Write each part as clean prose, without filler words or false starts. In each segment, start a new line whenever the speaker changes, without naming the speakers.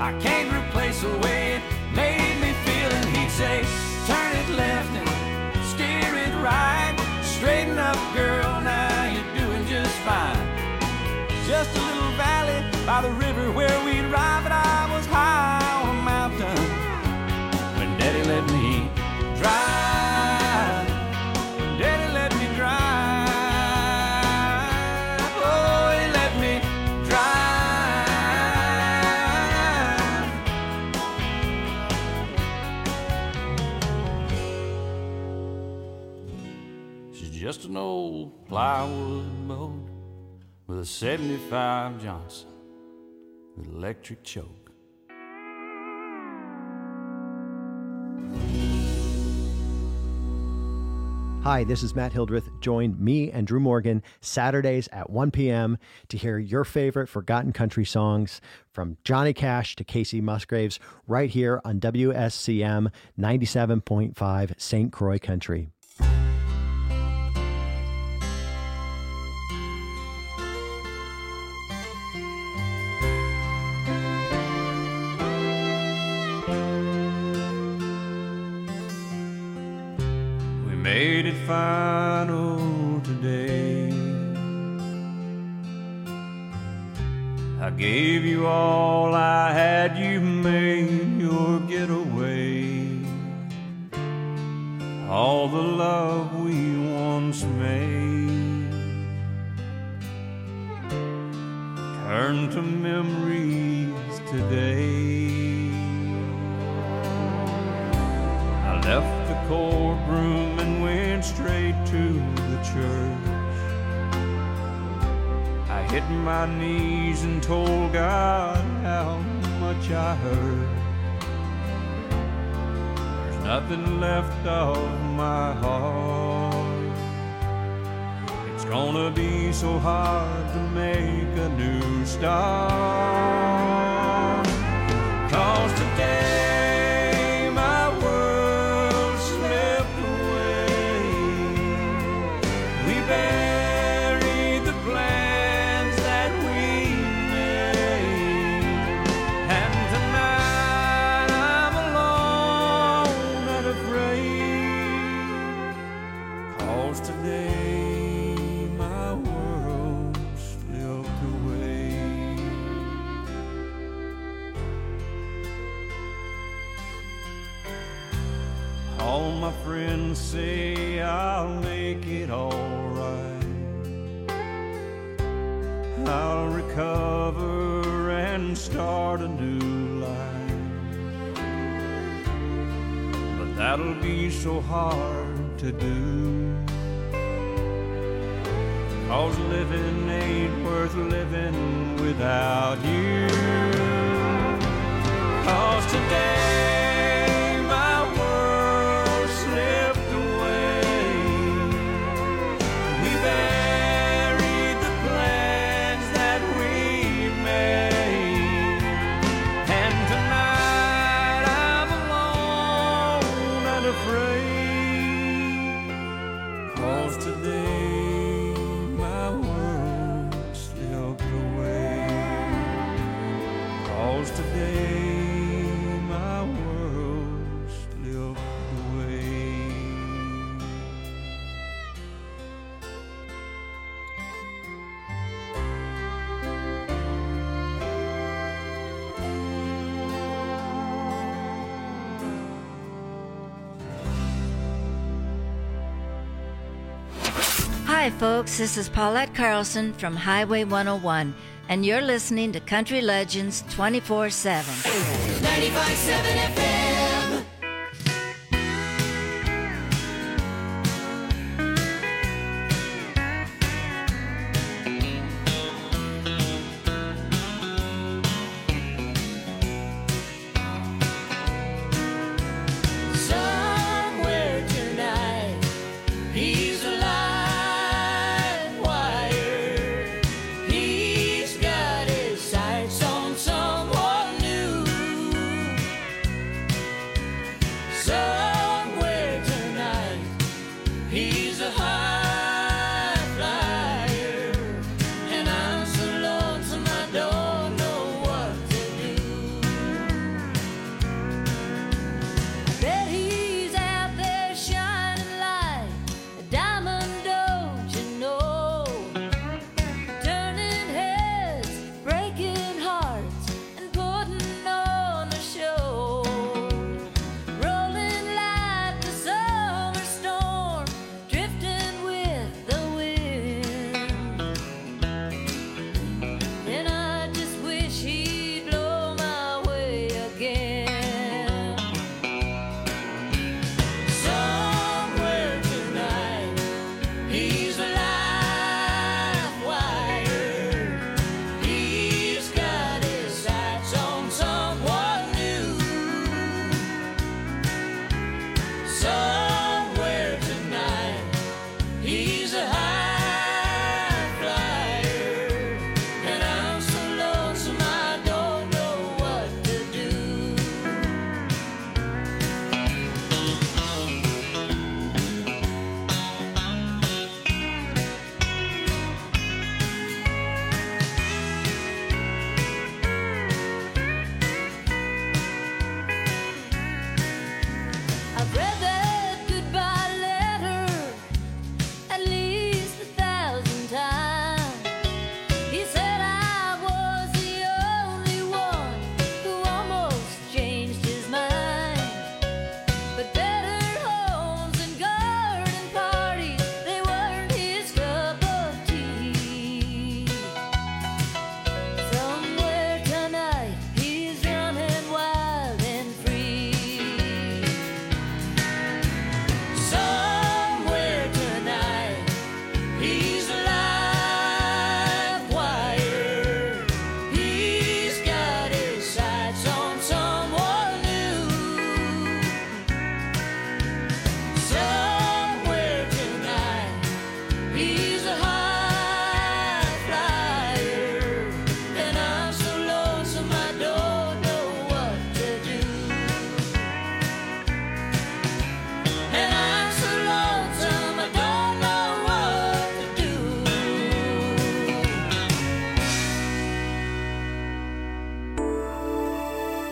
I can't replace the way it made me feel. And he'd say, turn it left and steer it right. Straighten up, girl, now you're doing just fine. Just a little valley by the river where we'd ride, but I was high on a mountain when Daddy let me drive. Daddy let me drive. Oh, he let me drive. She's just an old plywood boat with a 75 Johnson with electric choke.
Hi, this is Matt Hildreth. Join me and Drew Morgan Saturdays at 1 p.m. to hear your favorite forgotten country songs from Johnny Cash to Casey Musgraves right here on WSCM 97.5 St. Croix Country.
Made it final today. I gave you all I had, you made your getaway. All the love we once made turned to memories today. I left the courtroom and went straight to the church. I hit my knees and told God how much I hurt. There's nothing left of my heart. It's gonna be so hard to make a new start. 'Cause today buried the plans that we made, and tonight I'm alone and afraid. 'Cause today my world slipped away. All my friends say I'll make it all. I'll recover and start a new life, but that'll be so hard to do. 'Cause living ain't worth living without you. 'Cause today my world slipped away. We buried the plans that we made, and tonight I'm alone and afraid. 'Cause today my world slipped away. 'Cause today my world slipped away.
Hi, folks. This is Paulette Carlson from Highway 101, and you're listening to Country Legends 24/7.
95.7 FM. Somewhere tonight, he's a live wire. He's got his sights on someone new.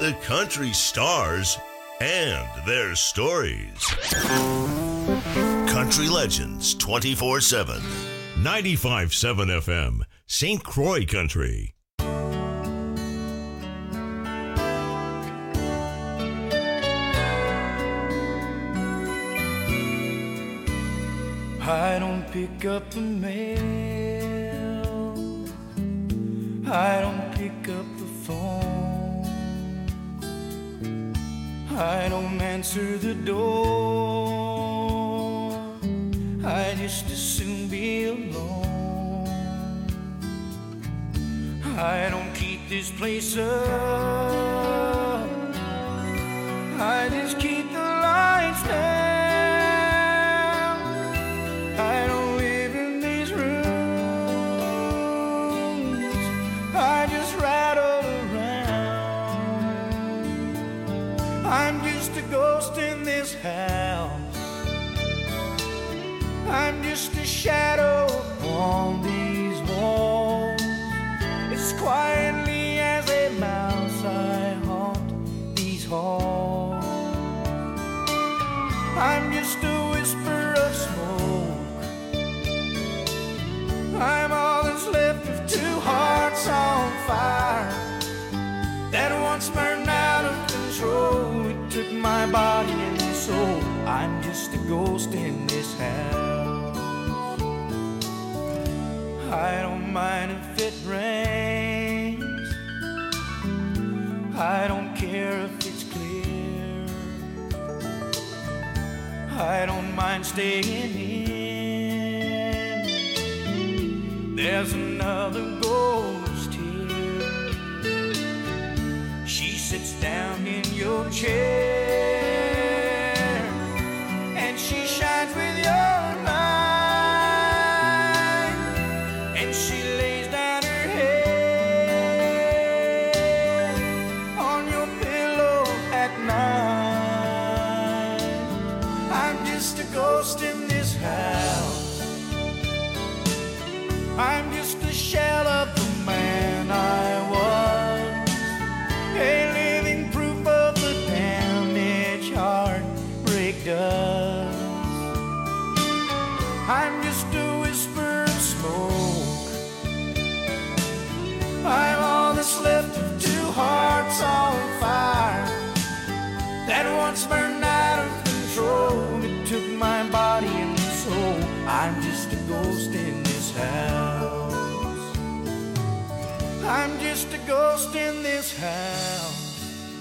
the country stars, and their stories. Country Legends 24/7. 95.7 FM, St. Croix Country.
I don't pick up the mail, I don't pick up the phone, I don't answer the door, I just as soon be alone. I don't keep this place up, I just keep the lights down. I don't live in these rooms, I just rattle around. I'm just a ghost in this house, I'm just a shadow on these walls. As quietly as a mouse I haunt these halls. I'm just a whisper of smoke, I'm all that's left of two hearts on fire that once burned out of control. It took my body and soul. I'm just a ghost in this house. I don't mind if it rains, I don't care if it's clear, I don't mind staying in. There's another ghost here, she sits down in your chair and she shines with your light, and she lays down her head on your pillow at night. I'm just a ghost in this house, I'm just a shell of the man I was, a living proof of the damage heartbreak does. I'm just a whisper of smoke, I'm all that's left of two hearts on fire that once burned out of control. It took my body and soul. I'm just a ghost in this house, I'm just a ghost in this house,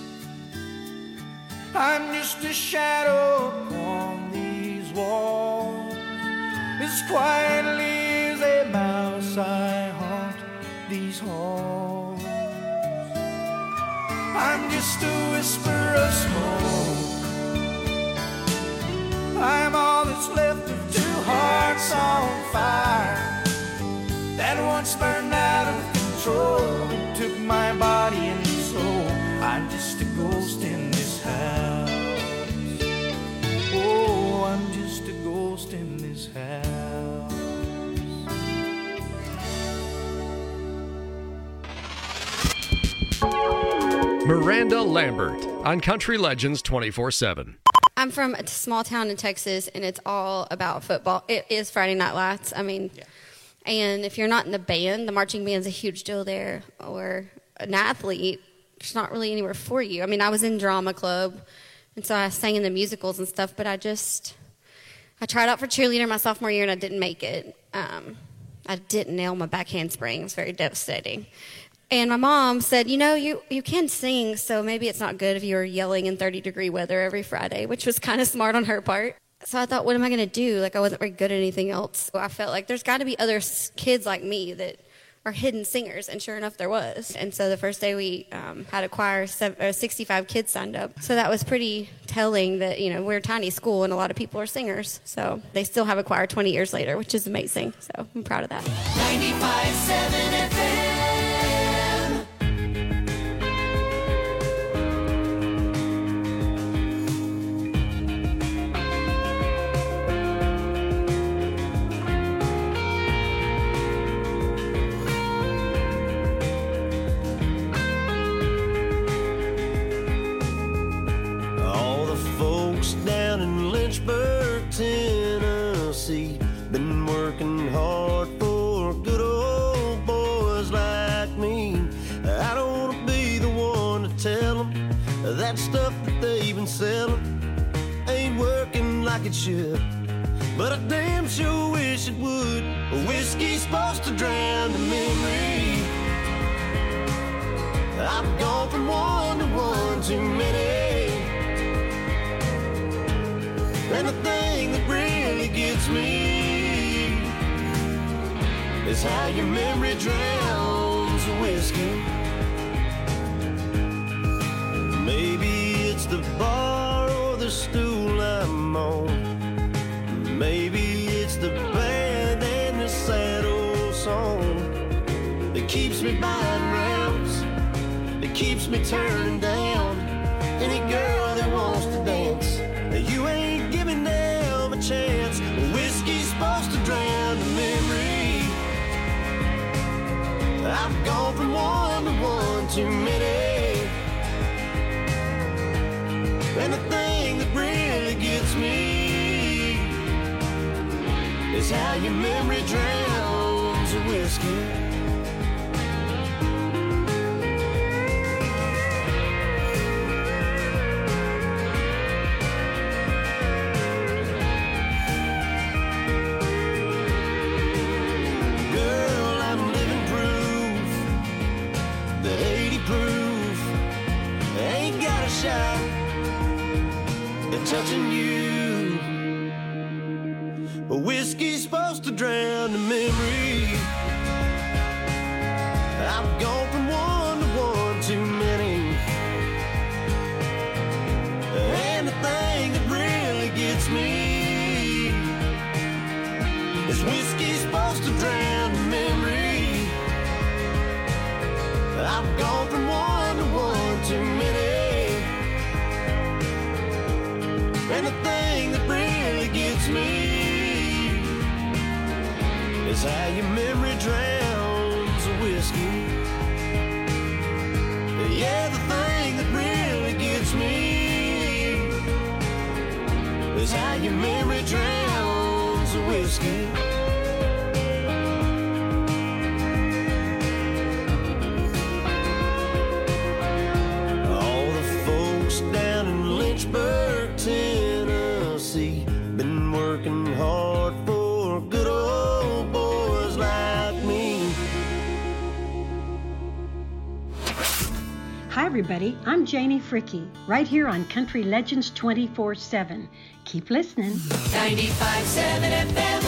I'm just a shadow upon these walls. As quietly as a mouse I haunt these halls. I'm just a whisper of smoke, I'm all that's left of two hearts on fire that once burned out of control. It took my body and soul. I'm just a ghost in this house. Oh, I'm just a ghost in this house.
Miranda Lambert on Country Legends 24/7.
I'm from a small town in Texas, and it's all about football. It is Friday Night Lights. I mean, and if you're not in the band, the marching band's a huge deal there, or an athlete, there's not really anywhere for you. I mean, I was in drama club, and so I sang in the musicals and stuff, but I tried out for cheerleader my sophomore year, and I didn't make it. I didn't nail my back handspring. It was very devastating. And my mom said, you know, you can sing, so maybe it's not good if you're yelling in 30-degree weather every Friday, which was kind of smart on her part. So I thought, what am I going to do? Like, I wasn't very good at anything else. So I felt like there's got to be other kids like me that are hidden singers, and sure enough, there was. And so the first day we had a choir, 65 kids signed up. So that was pretty telling that, you know, we're a tiny school and a lot of people are singers. So they still have a choir 20 years later, which is amazing. So I'm proud of that.
95.7 FM.
That stuff that they've been selling ain't working like it should, but I damn sure wish it would. Whiskey's supposed to drown the memory. I've gone from one to one too many, and the thing that really gets me is how your memory drowns the whiskey. Maybe it's the bar or the stool I'm on. Maybe it's the band and the sad old song that keeps me buying rounds, that keeps me turning down any girl that wants to dance. You ain't giving them a chance. Whiskey's supposed to drown the memory. I've gone from one to one too many, and the thing that really gets me is how your memory drowns the whiskey. Touching you, but whiskey's supposed to drown the memory. I've gone from one to one too many, and the thing that really gets me is whiskey's supposed to drown the memory. I've gone from one to one too many, and the thing that really gets me is how your memory drowns the whiskey. Yeah, the thing that really gets me is how your memory drowns the whiskey. All the folks down in Lynchburg, Tennessee, been working hard for good old boys like me.
Hi everybody, I'm Janie Fricke, right here on Country Legends 24/7. Keep listening.
95.7 FM.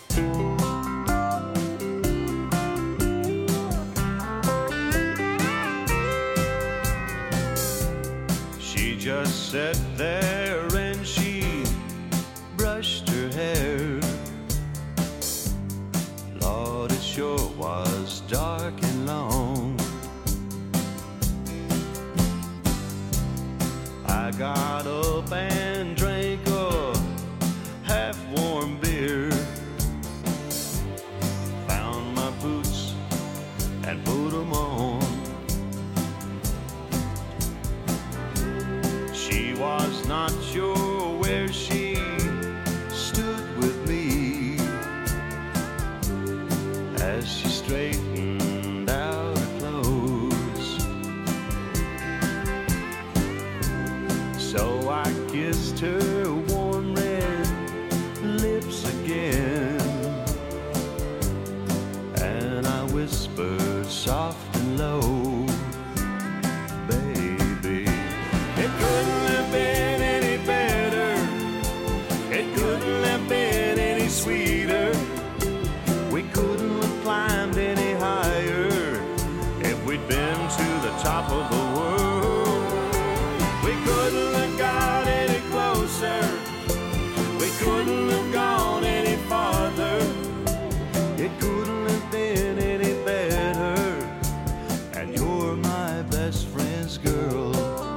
She just sat there and she brushed her hair. Lord, it sure was dark and long. I got up and drank a half-warm beer, found my boots and put them on. She was not sure where she stood with me as she straightened out her clothes. So I kissed her warm red lips again, and I whispered soft and low, baby, it couldn't have been any better, it couldn't have been any sweeter, we couldn't have climbed any higher if we'd been to the top of the world. We couldn't have got any closer, we couldn't have gone any farther, it couldn't have been any better, and you're my best friend's girl.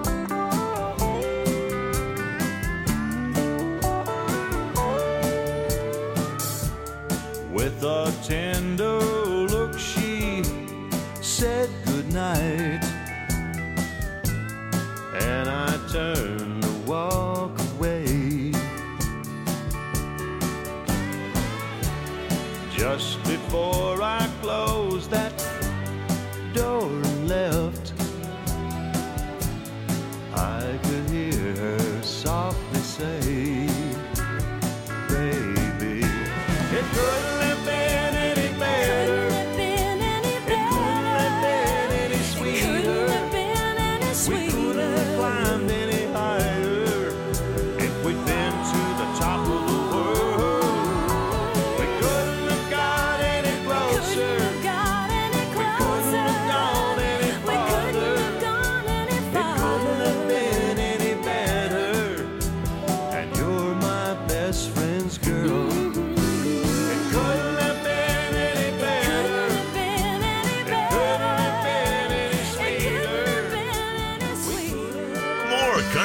With a tender look she said goodnight, and I turned to walk away. Just before I closed that door and left, I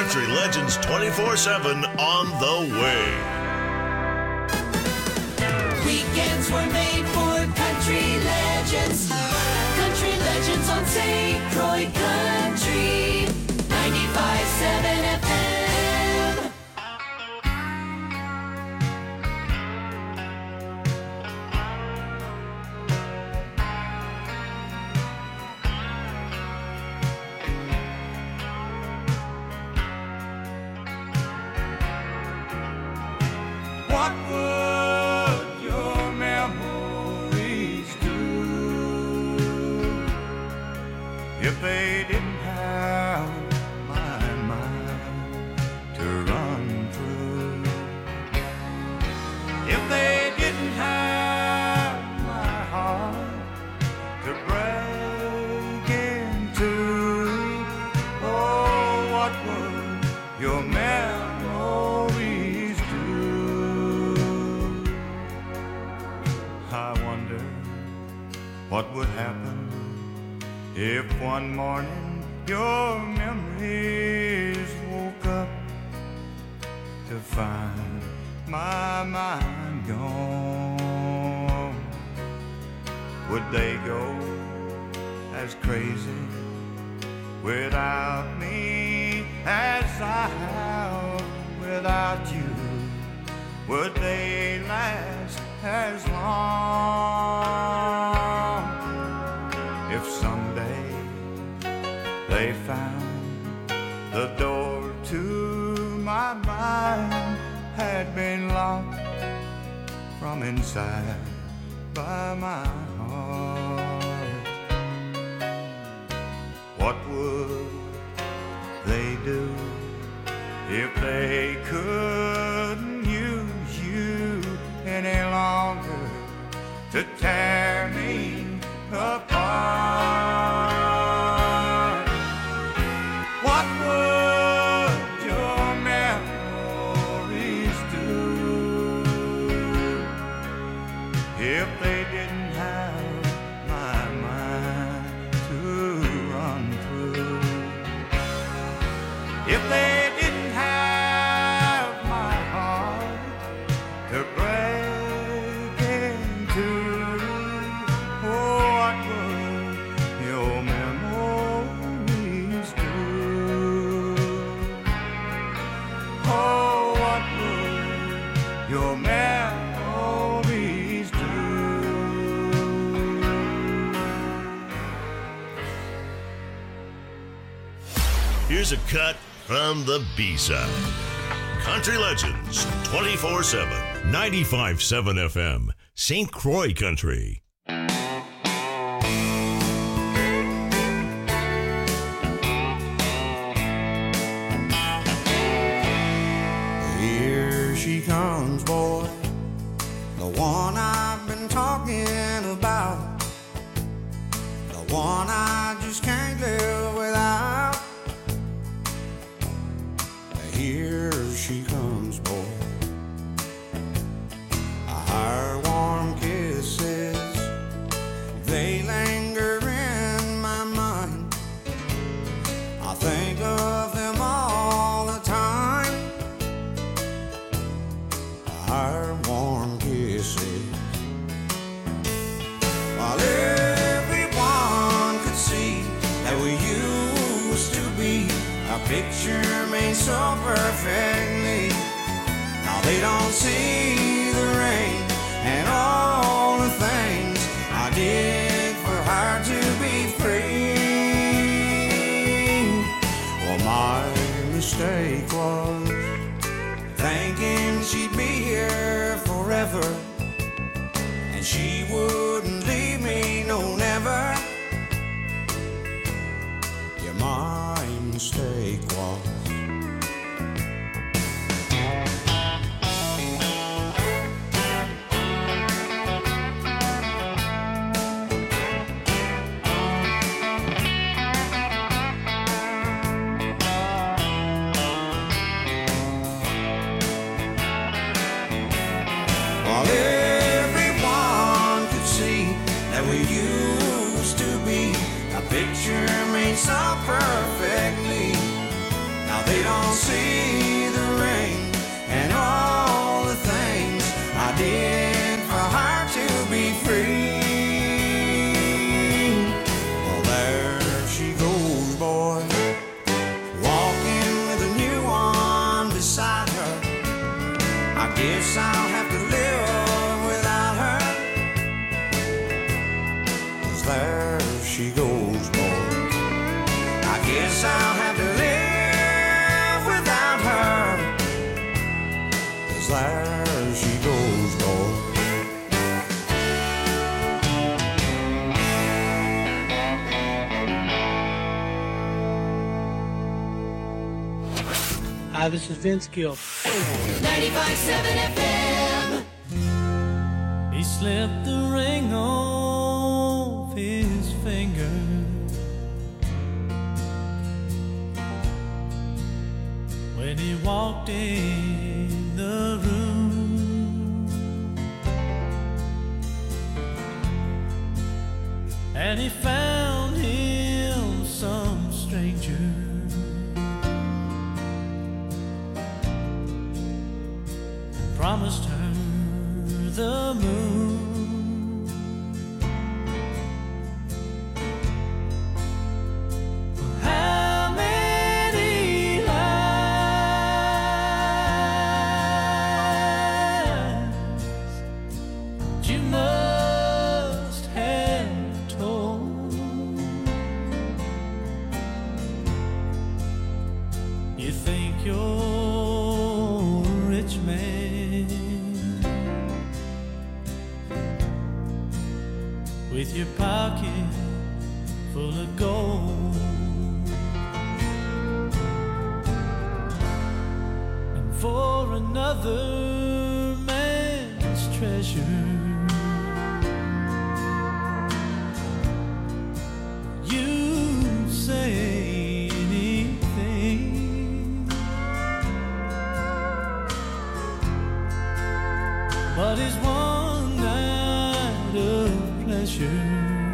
Country Legends 24/7 on the way.
Weekends were made for country legends. Country legends on St. Croix Country 95.7 FM.
What would your memories do if they didn't have my mind to run through? If they didn't have my heart to break into? Oh, what would your memories do? I wonder what would happen if one morning your memories woke up to find my mind gone. Would they go as crazy without me as I have without you? Would they last as long if someday they found the door to my mind had been locked from inside by my heart? What would they do if they couldn't use you any longer to tear me apart? What would your memories do if they didn't have my mind to run through? If they didn't have my heart to break into? Oh, what would your memories do? Oh, what would your memories do?
Here's a cut from the B-side. Country Legends 24/7, 95.7 FM, St. Croix Country.
Here she comes, boy, the one I've been talking about, the one I just can't live without. Here she comes, boy, her warm kisses, they linger in my mind. I think of them all the time. Her warm kisses, while everyone could see that we used to be a picture made so perfectly. Now they don't see the rain and all the things I did for her to be free. Well, my mistake was thinking she'd be here forever, and she wouldn't leave me, no, never. Yeah, my mistake was while everyone could see that we used to be a picture made so perfectly.
Now they don't see the ring and all the things I did for her to be free. Well, there she goes, boy, walking with a new one beside her. I guess I'll have to live without her. 'Cause there she goes, boy, I guess I'll have to live without her. 'Cause there she goes, boy.
Hi, this is Vince Gill.
95.7 FM.
He slipped the ring off his finger. When he walked in the room, and he found him some stranger, promised her the moon. How many lies you must have told? You think you're a rich man with your pocket full of gold, and for another man's treasure you say anything. But it's one night of pleasure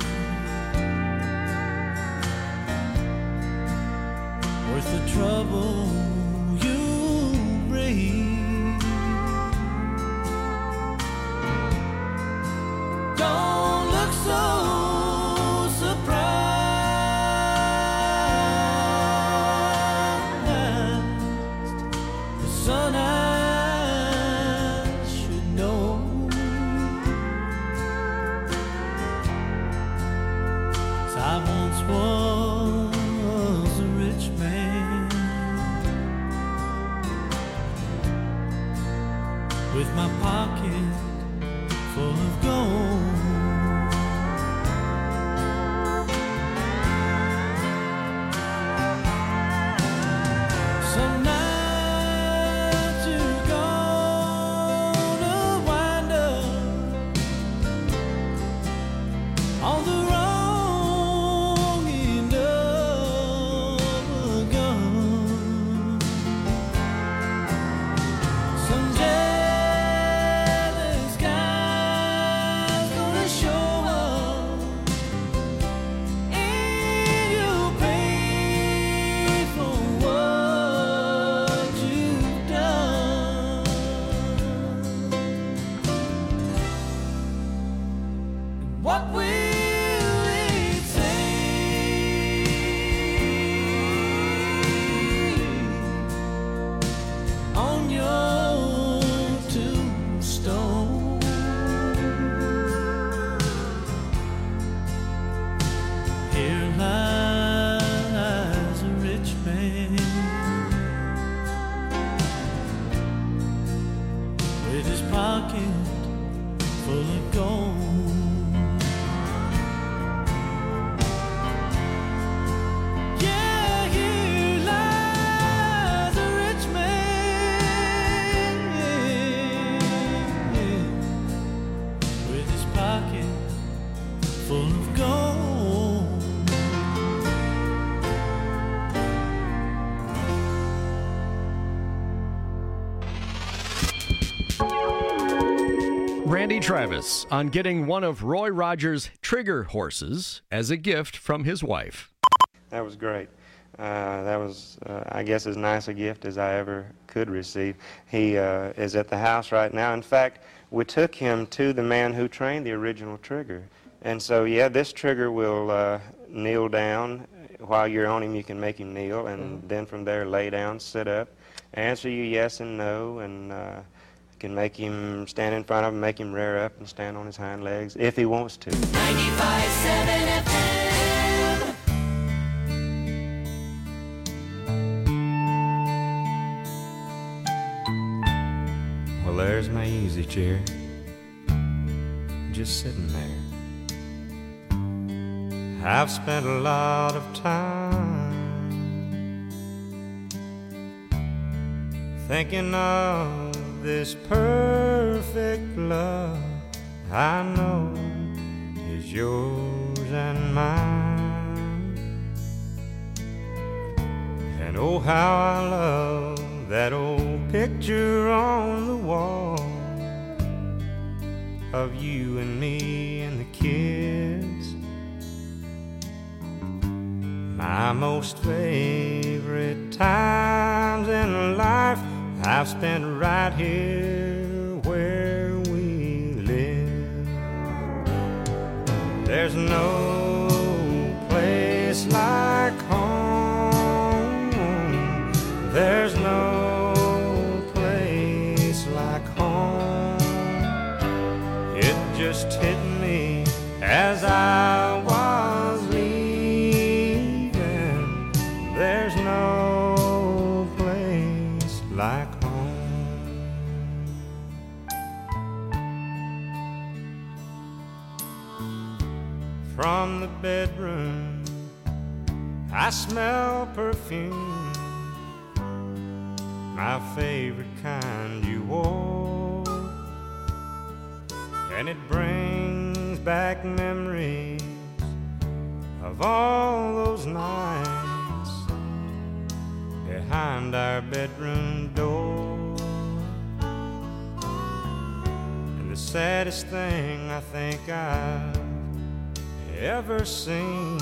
worth the trouble you bring. Don't look so surprised. The sun I should know. 'Cause I once was a rich man with my pocket full of gold. Some nights you're gonna wind up on the wrong end of a gun. Some jealous guy's gonna show up and you'll pay for what you've done. And what will it say on your tombstone? Here lies a rich man with his pocket full of gold. Yeah, here lies a rich man with his pocket full of gold.
Randy Travis on getting one of Roy Rogers' trigger horses as a gift from his wife.
That was great. That was, I guess, as nice a gift as I ever could receive. He is at the house right now. In fact, we took him to the man who trained the original trigger. And so, yeah, this trigger will kneel down. While you're on him, you can make him kneel, and then from there, lay down, sit up, answer you yes and no, and can make him stand in front of him, make him rear up and stand on his hind legs if he wants to.
95.7 FM.
Well, there's my easy chair, just sitting there. I've spent a lot of time thinking of this perfect love I know is yours and mine. And oh, how I love that old picture on the wall of you and me and the kids. My most favorite times in life I've spent right here where we live. There's no place like home. There's no place like home. It just hit me as I was leaving. There's no place like home. From the bedroom I smell perfume, my favorite kind you wore, and it brings back memories of all those nights behind our bedroom door. And the saddest thing I think I've ever seen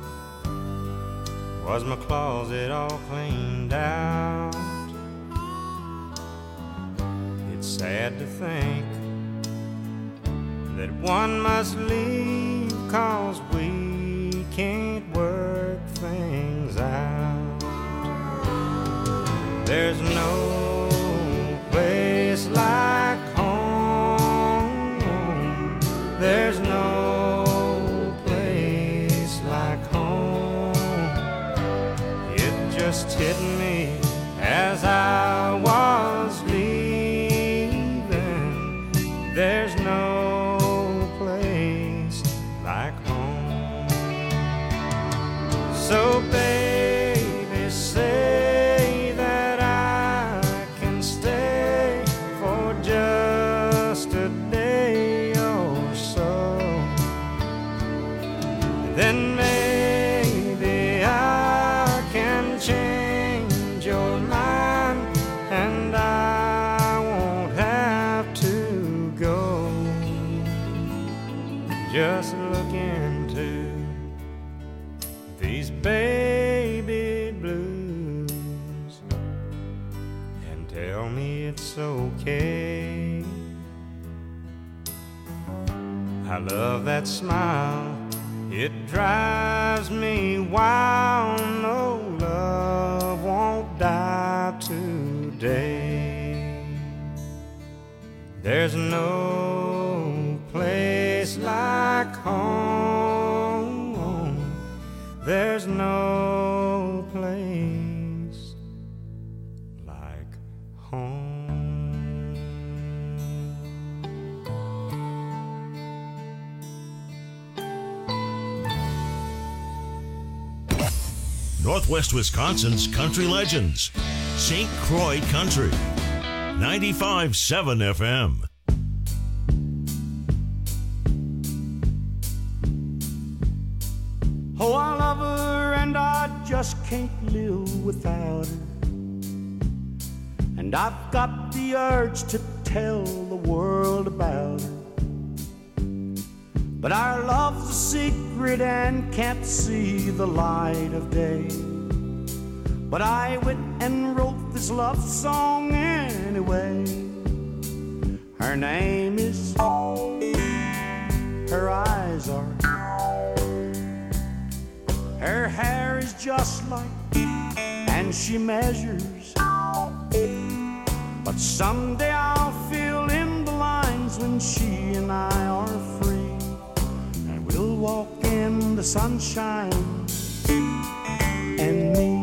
was my closet all cleaned out. It's sad to think that one must leave 'cause we can't work things out. There's no place like home. There's no place like home. It just hit me as I was leaving. There's no place like home. So baby, say that I can stay for just a day or so. Then maybe I can change your mind and I won't have to go. Just look into these baby blues and tell me it's okay. I love that smile, it drives me wild. No, love won't die today. There's no place like home. There's no place like home.
Northwest Wisconsin's Country Legends, St. Croix Country, 95.7 FM.
Oh, I love her and I just can't live without her. And I've got the urge to tell the world about her. But our love's a secret and can't see the light of day. but I went and wrote this love song anyway. Her name is, her eyes are, her hair is just like, and she measures. But someday I'll fill in the lines when she and I are free, and we'll walk in the sunshine and me.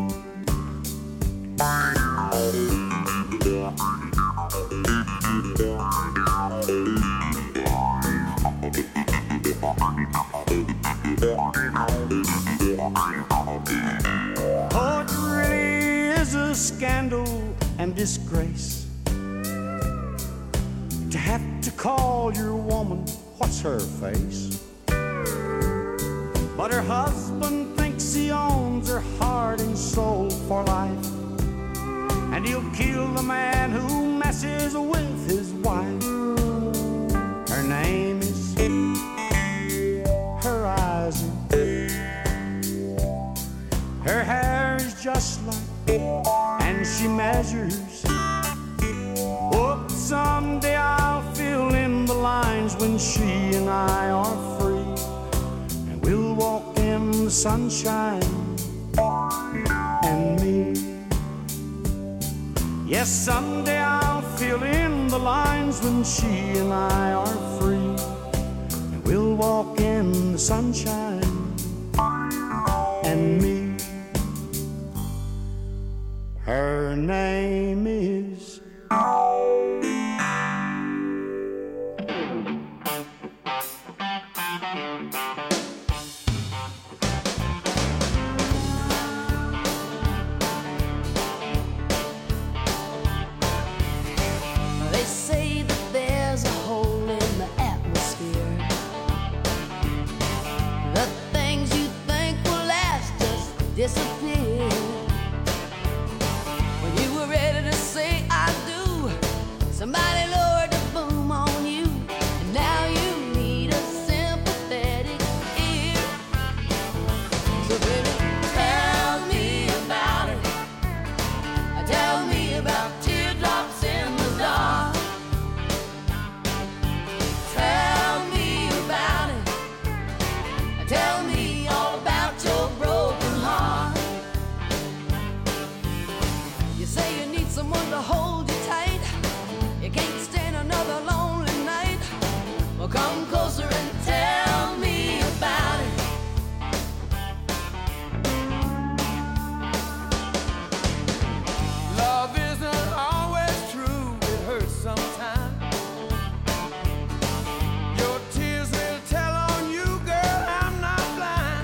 Poetry is a scandal and disgrace. To have to call your woman, what's her face? But her husband thinks he owns her heart and soul for life, and he'll kill the man who messes with his wife. Her name is, her eyes are, her hair is just like, and she measures. Oh, someday I'll fill in the lines when she and I are free, and we'll walk in the sunshine and me. Yes, someday I'll fill in the lines when she and I are free, and we'll walk in the sunshine and me. Her name is,
They say that there's a hole in the atmosphere. The things you think will last just disappear. When you were ready to say I do, somebody lowered the boom on you, and now you need a sympathetic ear. So baby, tell me about it. Tell me about teardrops in the dark. Tell me about it. Tell me all about your broken heart. You say you need someone to hold you tight. You can't stand another lonely night. Well, come closer and tell me about it.
Love isn't always true, it hurts sometimes. Your tears will tell on you, girl, I'm not blind.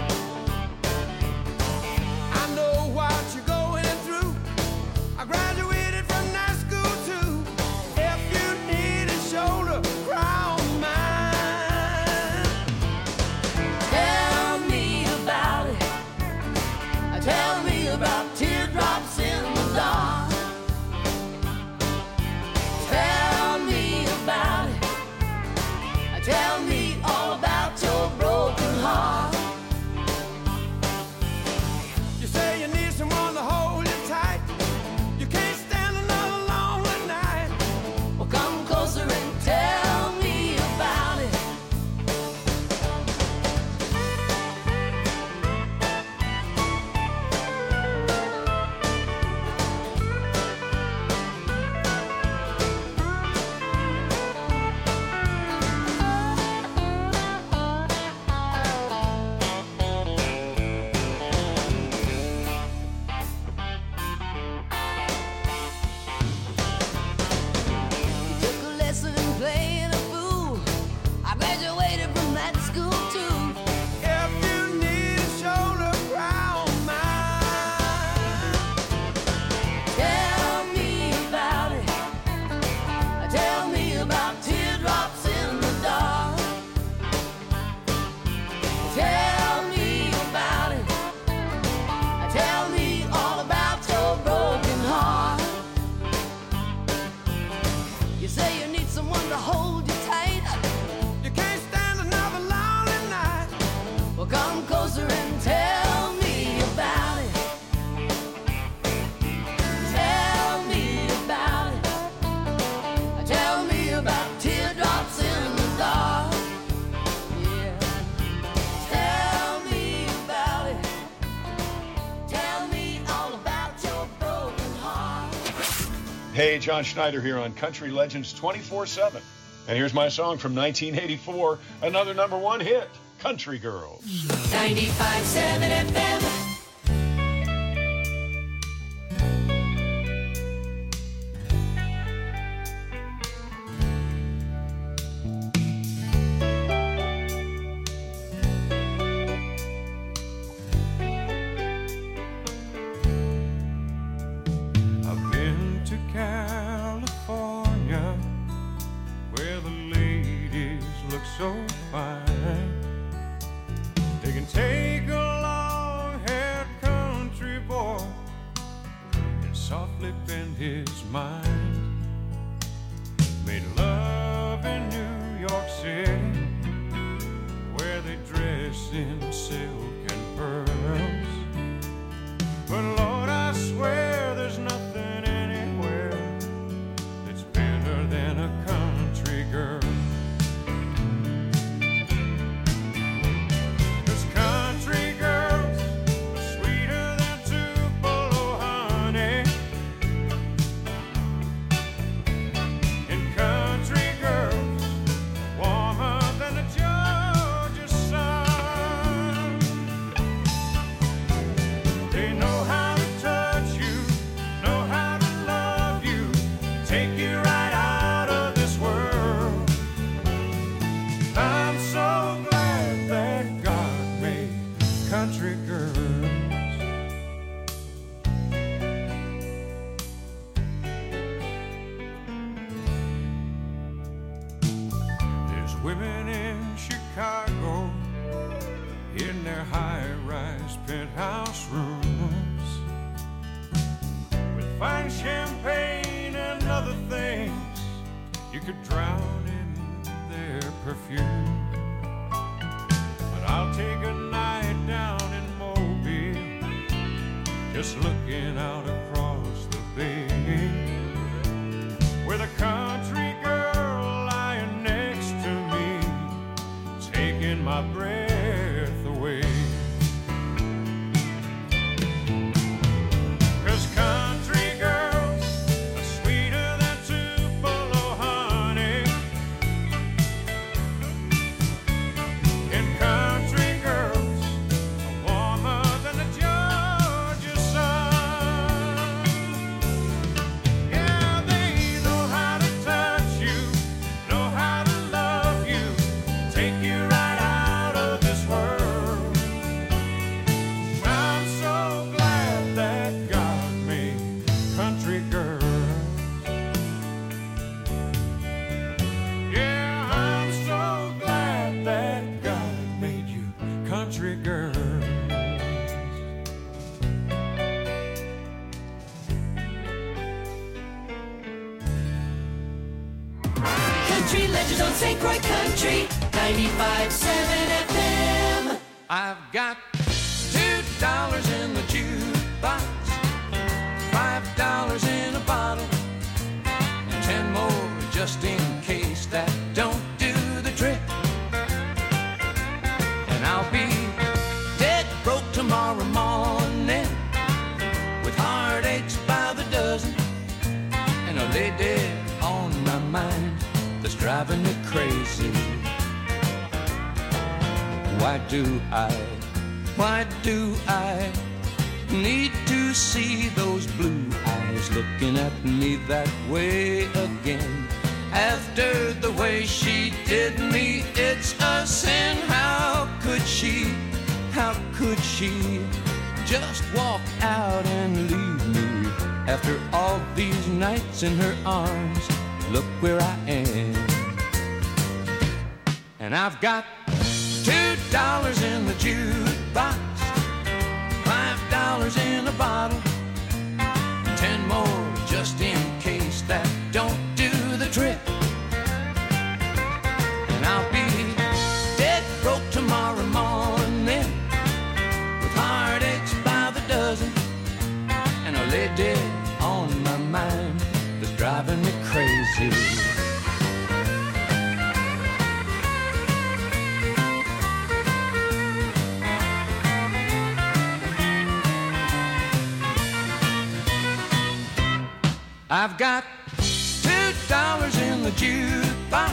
I know what you're going through. I graduated from night school too. If you need a shoulder, cry on mine.
Tell me about it. Tell me about teardrops in the dark. Tell me about it. Tell me all about your broken heart.
You say you need someone to hold you tight. You can't stand another lonely night.
Well, come closer and tell me about it.
Hey, John Schneider here on Country Legends 24/7. And here's my song from 1984, another number one hit, Country Girls.
95.7 FM.
So fine, they can take a long-haired country boy and softly bend his mind. Made love in New York City, where they dress in silk and pearls. But Lord, I swear there's nothing anywhere that's better than a country girl. Women in Chicago in their high-rise penthouse rooms with fine champagne and other things you could drown in their perfume. But I'll take a night down in Mobile, just looking out across the bay, with a country girl lying next to me, taking my breath away. 'Cause country girls are sweeter than Tupelo honey, and country girls are warmer than the Georgia sun. Yeah, they know how to touch you, know how to love you, take you right out of this world. I'm so glad that God made country girls. Yeah, I'm so glad that God made you country girls.
Country Legends on St. Croix Country, 95.7 FM.
I've got $2 in the jukebox, $5 in a bottle, and 10 more just in case that don't do the trick. And I'll be dead broke tomorrow morning, with heartaches by the dozen, and a lady on my mind that's driving me crazy. Why do I need to see those blue eyes looking at me that way again? After the way she did me, it's a sin. How could she just walk out and leave me? After all these nights in her arms, look where I am. And I've got $2 in the jukebox, $5 in a bottle, 10 more just in case that don't do the trick. And I'll be dead broke tomorrow morning, with heartaches by the dozen, and a lady on my mind that's driving me crazy. I've got $2 in the jukebox,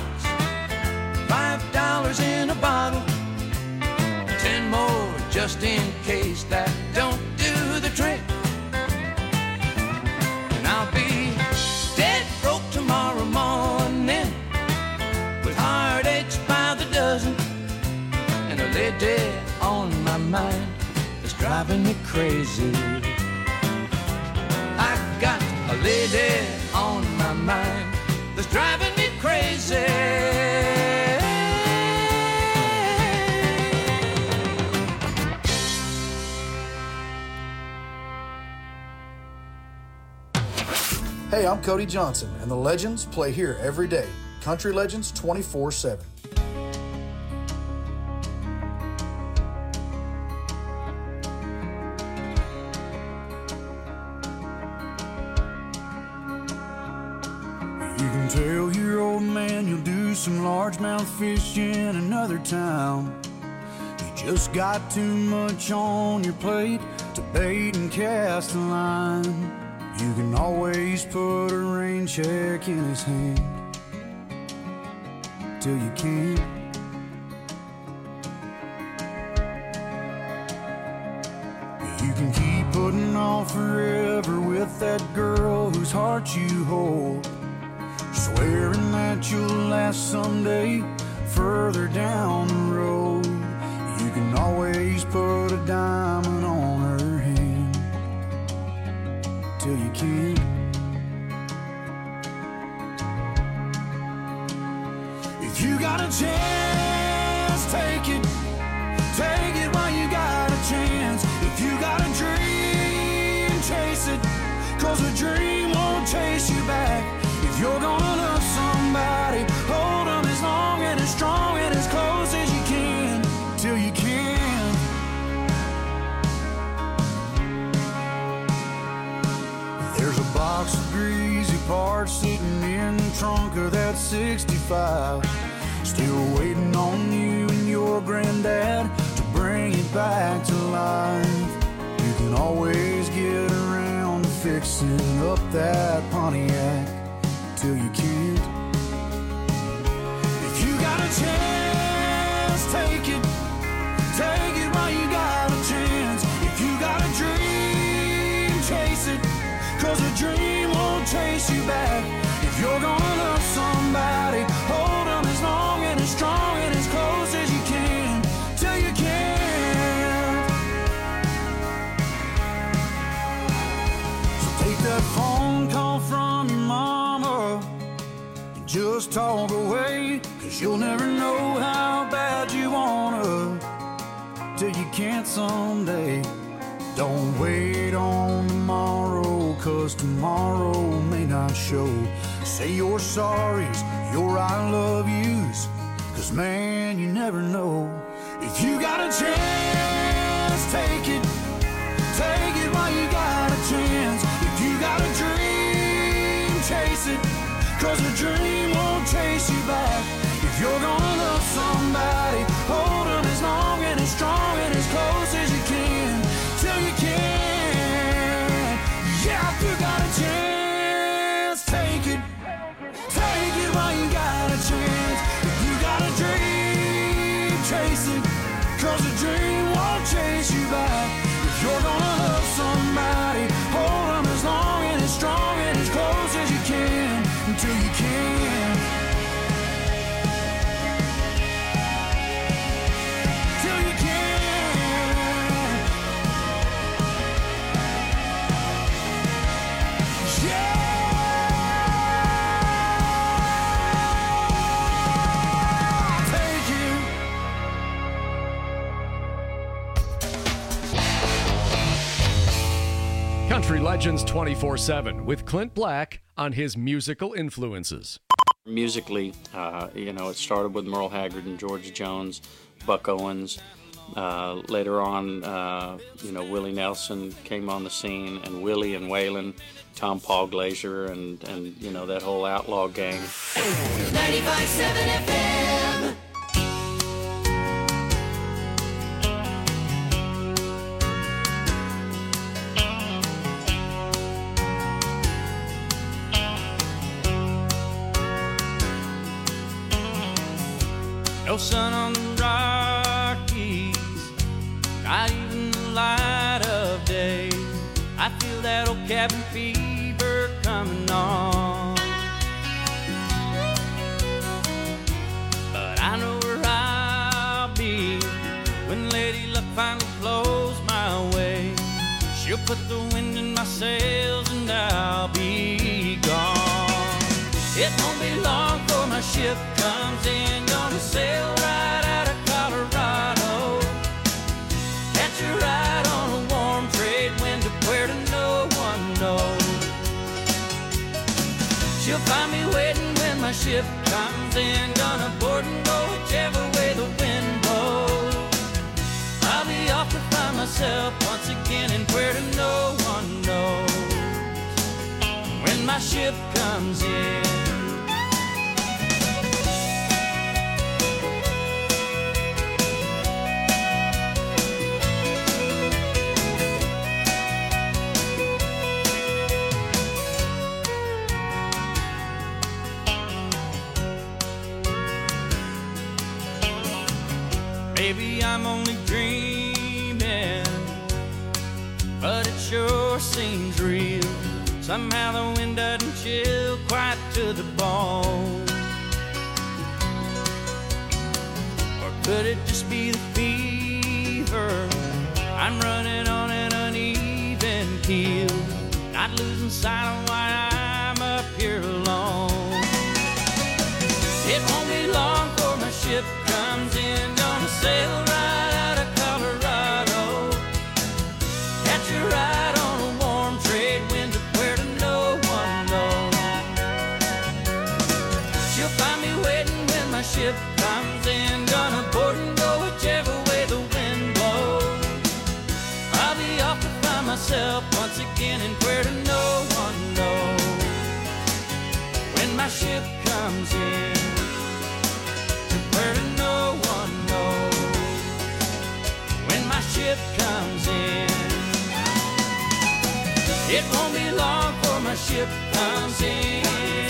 $5 in a bottle, 10 more just in case that don't do the trick. And I'll be dead broke tomorrow morning, with heartaches by the dozen, and a lady on my mind that's driving me crazy. I've got a lady on my mind that's driving me crazy.
Hey, I'm Cody Johnson, and the Legends play here every day. Country Legends 24/7.
You can tell your old man you'll do some largemouth fishing in another town. You just got too much on your plate to bait and cast a line. You can always put a rain check in his hand till you can't. You can keep putting off forever with that girl whose heart you hold, swearing that you'll last someday further down the road. You can always put a diamond on her hand till you can't. If you got a chance, take it. Take it while you got a chance. If you got a dream, chase it, 'cause a dream won't chase you back. If you're gonna love somebody, hold them as long and as strong and as close as you can, till you can. There's a box of greasy parts sitting in the trunk of that 65, still waiting on you and your granddad to bring it back to life. You can always get around to fixing up that Pontiac till you can't. If you got a chance, take it. Take it while you got a chance. If you got a dream, chase it, 'cause a dream won't chase you back. If you're gonna love somebody, hold them as long and as strong and as close as you can, till you can't. So take that phone call from your mama and just talk away, 'cause you'll never know how bad you wanna till you can't someday. Don't wait on tomorrow, 'cause tomorrow may not show. Say your sorries, your I love yous, 'cause man, you never know. If you got a chance, take it. Take it while you got a chance. If you got a dream, chase it, 'cause a dream won't chase you back. If you're gonna love somebody, hold them as long and as strong and as close as you can, till you can. Yeah, if you got a chance, take it. Take it while you got a chance. If you got a dream, chase it, 'cause a dream won't chase you back. If you're gonna love somebody, hold them as long and as strong and as close as you can, until you can. Till you can. Yeah.
Country Legends 24/7 with Clint Black on his musical influences.
Musically, it started with Merle Haggard and George Jones, Buck Owens. Later on, Willie Nelson came on the scene, and Willie and Waylon, Tom Paul Glazier, and that whole outlaw gang.
95.7 FM.
No sun on the Rockies, not even the light of day. I feel that old cabin fever coming on. But I know where I'll be when Lady Luck finally blows my way. She'll put the wind in my sails and I'll be gone. It won't be long before my ship comes in, gonna sail right out of Colorado. Catch a ride on a warm trade wind to where no one knows. She'll find me waiting when my ship comes in, gonna board and go whichever way the wind blows. I'll be off to find myself once again in where no one knows when my ship comes in. Maybe I'm only dreaming, but it sure seems real. Somehow the wind doesn't chill quite to the bone. Or could it just be the fever? I'm running on an uneven keel, not losing sight of why I'm up here alone. It won't be long before my ship comes in, gonna sail right out of Colorado. Catch a ride on a warm trade wind to where no one knows. She'll find me waiting when my ship comes in, gonna board and go whichever way the wind blows. I'll be off to find myself once again in where no one knows when my ship comes in. Where no one knows when my ship comes in. It won't be long before my ship comes in.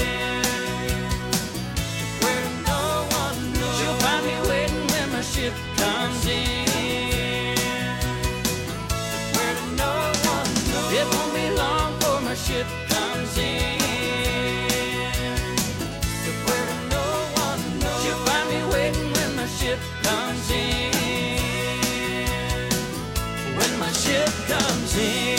Where no one knows. She'll find me waiting when my ship comes in. Where no one knows. It won't be long before my ship comes in. Ship comes in. When my ship comes in.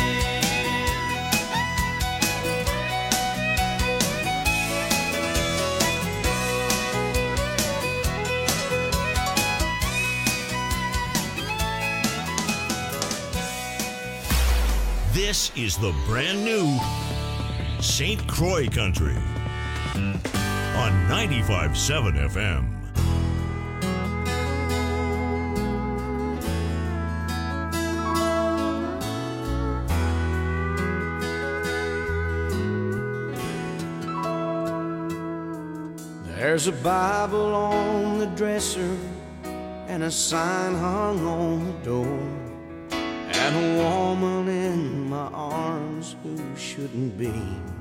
This is the brand new St. Croix Country on 95.7 FM.
There's a Bible on the dresser and a sign hung on the door, and a woman in my arms who shouldn't be.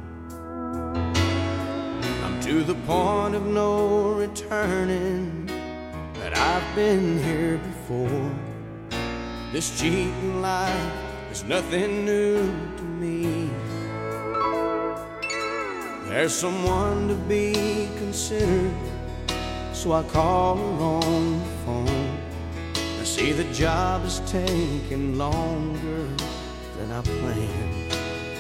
I'm to the point of no returning, but I've been here before. This cheating life is nothing new to me. There's someone to be considered, so I call her on the phone. I see the job is taking longer than I planned.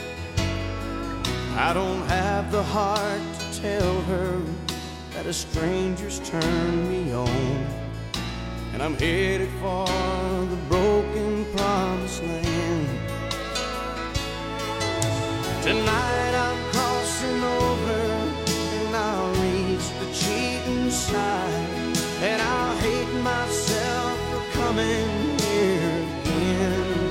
I don't have the heart to tell her that a stranger's turned me on, and I'm headed for the broken promised land. Tonight I'm crossing over and I'll reach the cheating side, and I'll hate myself for coming here again,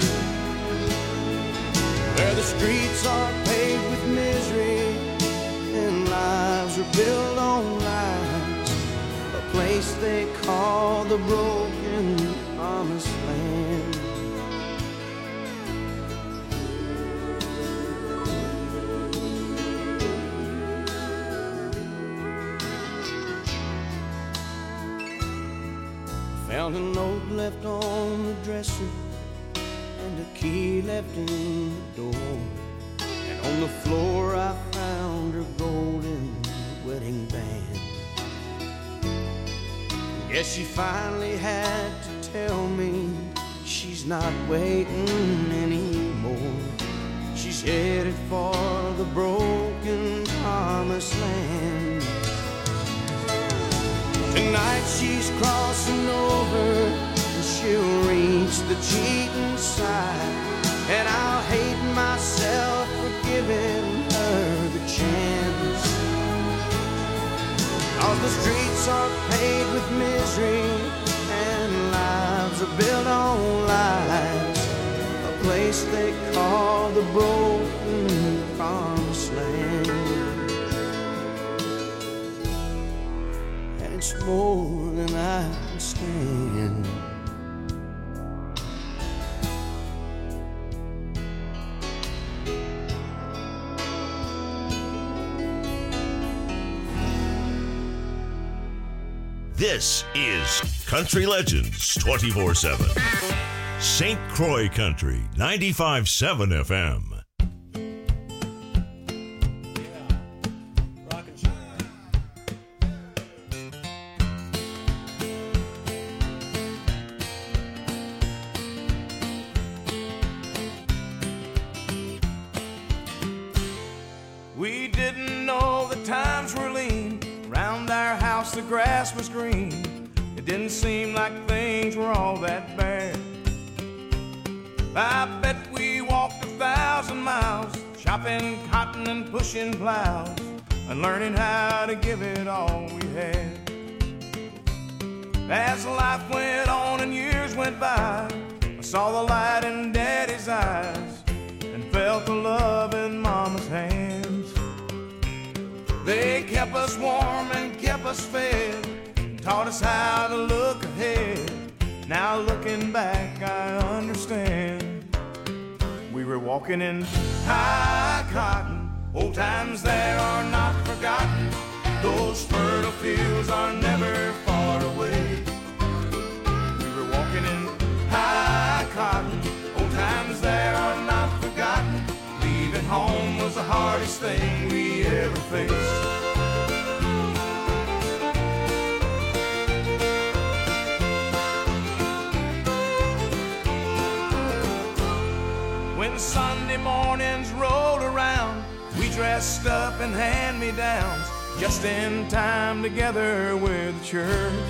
where the streets are paved with misery and lives are built on lies, a place they call the broken promised land. Found a note left on the dresser and a key left in the door. And on the floor I found her golden wedding band. Guess she finally had to tell me she's not waiting anymore. She's headed for the broken promised land. Tonight she's crossing over and she'll reach the cheating side. And I'll hate myself for giving her the chance. 'Cause the streets are paved with misery and lives are built on lies. A place they call the broken promised land. And it's more than I can stand.
This is Country Legends 24/7. St. Croix Country 95.7 FM.
We didn't know the times were lean. Around our house the grass was green. It didn't seem like things were all that bad. I bet we walked 1,000 miles, chopping cotton and pushing plows, and learning how to give it all we had. As life went on and years went by, I saw the light in Daddy's eyes and felt the love in Mama's hands. They kept us warm and kept us fed and taught us how to look ahead. Now looking back, I understand. We were walking in high cotton. Old times there are not forgotten. Those fertile fields are never far away. We were walking in high cotton. Old times there are not forgotten. Leaving home was the hardest thing we ever faced. When Sunday mornings rolled around, we dressed up in hand-me-downs, just in time together with the church.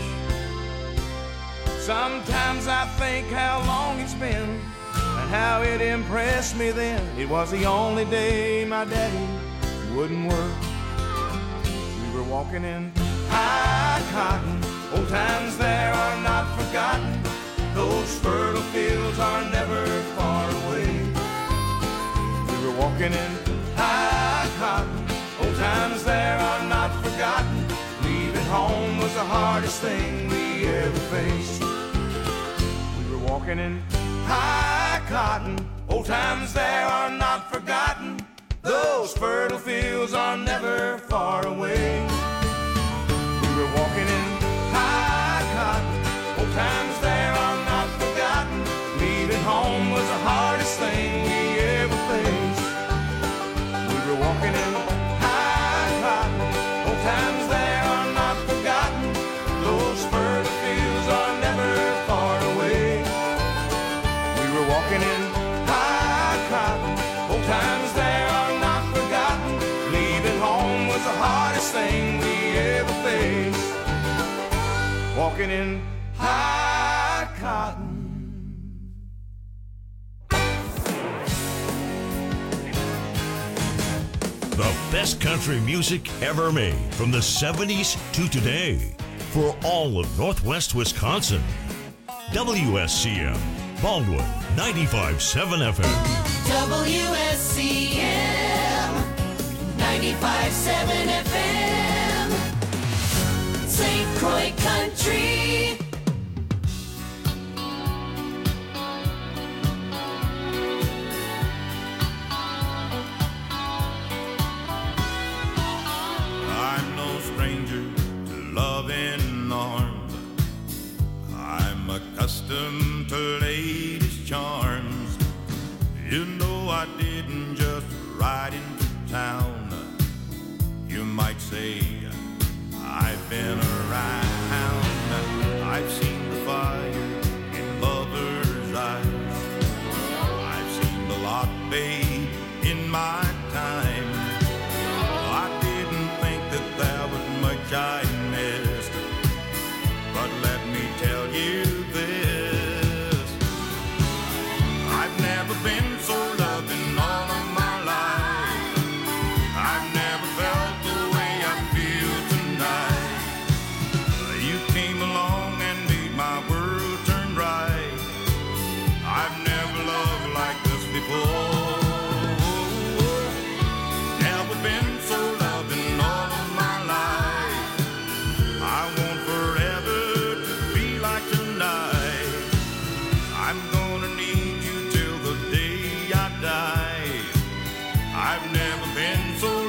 Sometimes I think how long it's been and how it impressed me then. It was the only day my daddy wouldn't work. We were walking in high cotton. Old times there are not forgotten. Those fertile fields are never far away. We were walking in high cotton. Old times there are not forgotten. Leaving home was the hardest thing we ever faced. We were walking in high cotton. Old times there are not forgotten. Those fertile fields are never far away. We were walking in high cotton. Old times there are not forgotten. Leaving home was the hardest thing we ever faced. We were walking in high cotton. Old times there are not forgotten. Those fertile fields are never far away. We were walking in high cotton. Old times there are not forgotten. Leaving home was the hardest thing we ever faced. Walking in high cotton.
The best country music ever made from the 70s to today for all of Northwest Wisconsin. WSCM, Baldwin, 95.7 FM.
WSCM 95.7 FM, St. Croix Country.
I'm no stranger to love in arms. I'm a I didn't just ride into town. You might say I've been around. I've seen the fire in lovers' eyes. I've seen a lot, babe, in my time. I didn't think that there was much I missed, but let me tell you this: I've never been so loved in all of my life. I've never felt the way I feel tonight. You came along and made my world turn right. I've never loved like this before. Never been so loved in all of my life. I want forever to be like tonight. I'm gonna need you till the day I die. I've never been so